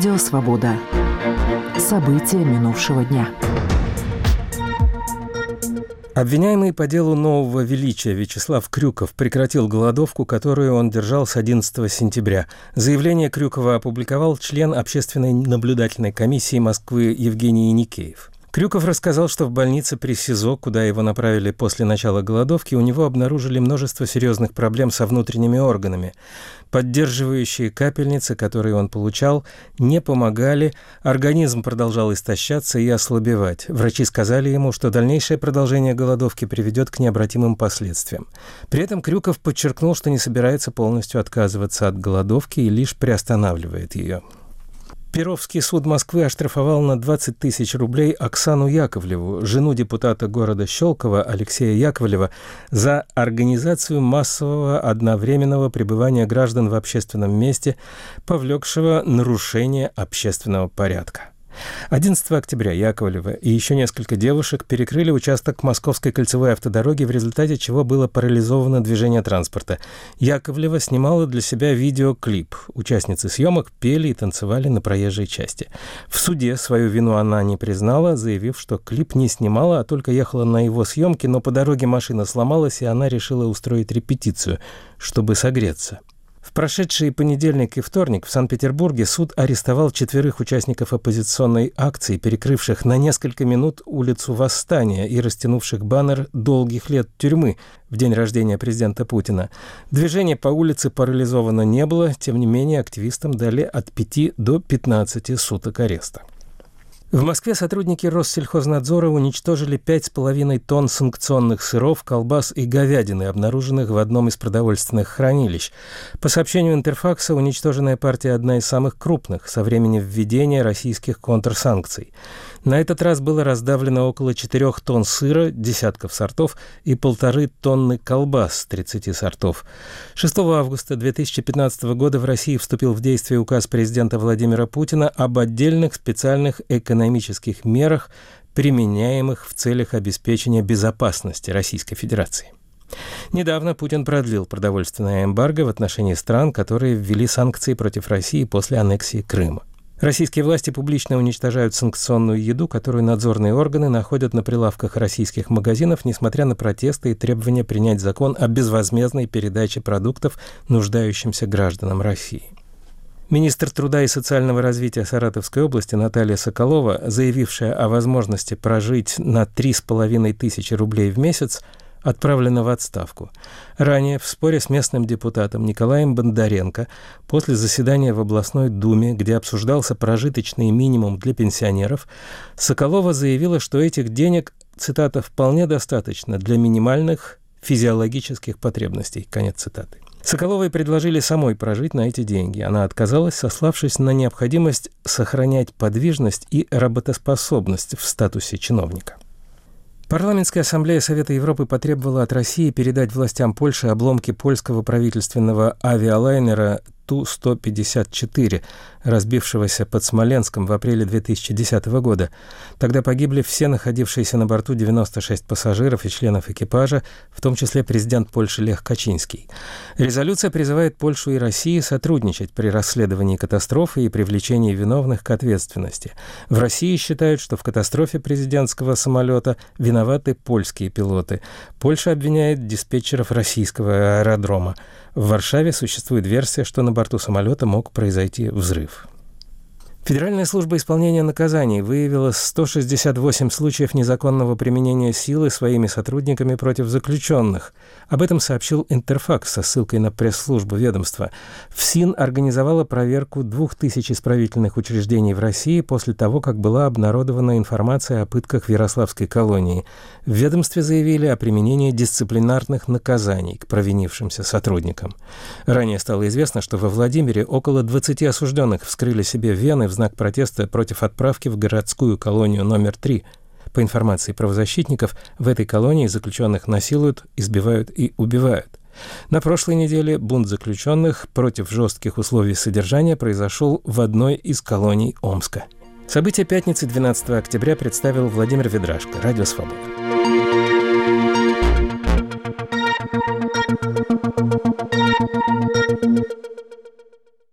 Радио «Свобода». События минувшего дня. Обвиняемый по делу Нового Величия Вячеслав Крюков прекратил голодовку, которую он держал с 11 сентября. Заявление Крюкова опубликовал член Общественной наблюдательной комиссии Москвы Евгений Еникеев. Крюков рассказал, что в больнице при СИЗО, куда его направили после начала голодовки, у него обнаружили множество серьезных проблем со внутренними органами. Поддерживающие капельницы, которые он получал, не помогали, организм продолжал истощаться и ослабевать. Врачи сказали ему, что дальнейшее продолжение голодовки приведет к необратимым последствиям. При этом Крюков подчеркнул, что не собирается полностью отказываться от голодовки и лишь приостанавливает ее. Перовский суд Москвы оштрафовал на 20 тысяч рублей Оксану Яковлеву, жену депутата города Щелково Алексея Яковлева, за организацию массового одновременного пребывания граждан в общественном месте, повлекшего нарушение общественного порядка. 11 октября Яковлева и еще несколько девушек перекрыли участок Московской кольцевой автодороги, в результате чего было парализовано движение транспорта. Яковлева снимала для себя видеоклип. Участницы съемок пели и танцевали на проезжей части. В суде свою вину она не признала, заявив, что клип не снимала, а только ехала на его съемки, но по дороге машина сломалась, и она решила устроить репетицию, чтобы согреться. В прошедшие понедельник и вторник в Санкт-Петербурге суд арестовал 4 участников оппозиционной акции, перекрывших на несколько минут улицу Восстания и растянувших баннер «Долгих лет тюрьмы» в день рождения президента Путина. Движение по улице парализовано не было, тем не менее активистам дали от 5 до 15 суток ареста. В Москве сотрудники Россельхознадзора уничтожили 5,5 тонн санкционных сыров, колбас и говядины, обнаруженных в одном из продовольственных хранилищ. По сообщению Интерфакса, уничтоженная партия одна из самых крупных со времени введения российских контрсанкций. На этот раз было раздавлено около 4 тонн сыра, десятков сортов, и 1,5 тонны колбас, 30 сортов. 6 августа 2015 года в России вступил в действие указ президента Владимира Путина об отдельных специальных экономических мерах, применяемых в целях обеспечения безопасности Российской Федерации. Недавно Путин продлил продовольственное эмбарго в отношении стран, которые ввели санкции против России после аннексии Крыма. Российские власти публично уничтожают санкционную еду, которую надзорные органы находят на прилавках российских магазинов, несмотря на протесты и требования принять закон о безвозмездной передаче продуктов нуждающимся гражданам России. Министр труда и социального развития Саратовской области Наталья Соколова, заявившая о возможности прожить на 3,5 тысячи рублей в месяц, отправлена в отставку. Ранее в споре с местным депутатом Николаем Бондаренко после заседания в областной думе, где обсуждался прожиточный минимум для пенсионеров, Соколова заявила, что этих денег, цитата, «вполне достаточно для минимальных физиологических потребностей». Конец цитаты. Соколовой предложили самой прожить на эти деньги. Она отказалась, сославшись на необходимость сохранять подвижность и работоспособность в статусе чиновника. Парламентская ассамблея Совета Европы потребовала от России передать властям Польши обломки польского правительственного авиалайнера Ту-154, разбившегося под Смоленском в апреле 2010 года. Тогда погибли все находившиеся на борту 96 пассажиров и членов экипажа, в том числе президент Польши Лех Качинский. Резолюция призывает Польшу и Россию сотрудничать при расследовании катастрофы и привлечении виновных к ответственности. В России считают, что в катастрофе президентского самолета виноваты польские пилоты. Польша обвиняет диспетчеров российского аэродрома. В Варшаве существует версия, что на борту самолета мог произойти взрыв. Федеральная служба исполнения наказаний выявила 168 случаев незаконного применения силы своими сотрудниками против заключенных. Об этом сообщил Интерфакс со ссылкой на пресс-службу ведомства. ФСИН организовала проверку 2000 исправительных учреждений в России после того, как была обнародована информация о пытках в Ярославской колонии. В ведомстве заявили о применении дисциплинарных наказаний к провинившимся сотрудникам. Ранее стало известно, что во Владимире около 20 осужденных вскрыли себе вены в знак протеста против отправки в городскую колонию номер 3. По информации правозащитников, в этой колонии заключенных насилуют, избивают и убивают. На прошлой неделе бунт заключенных против жестких условий содержания произошел в одной из колоний Омска. События пятницы 12 октября представил Владимир Ведрашко. Радио «Свобода».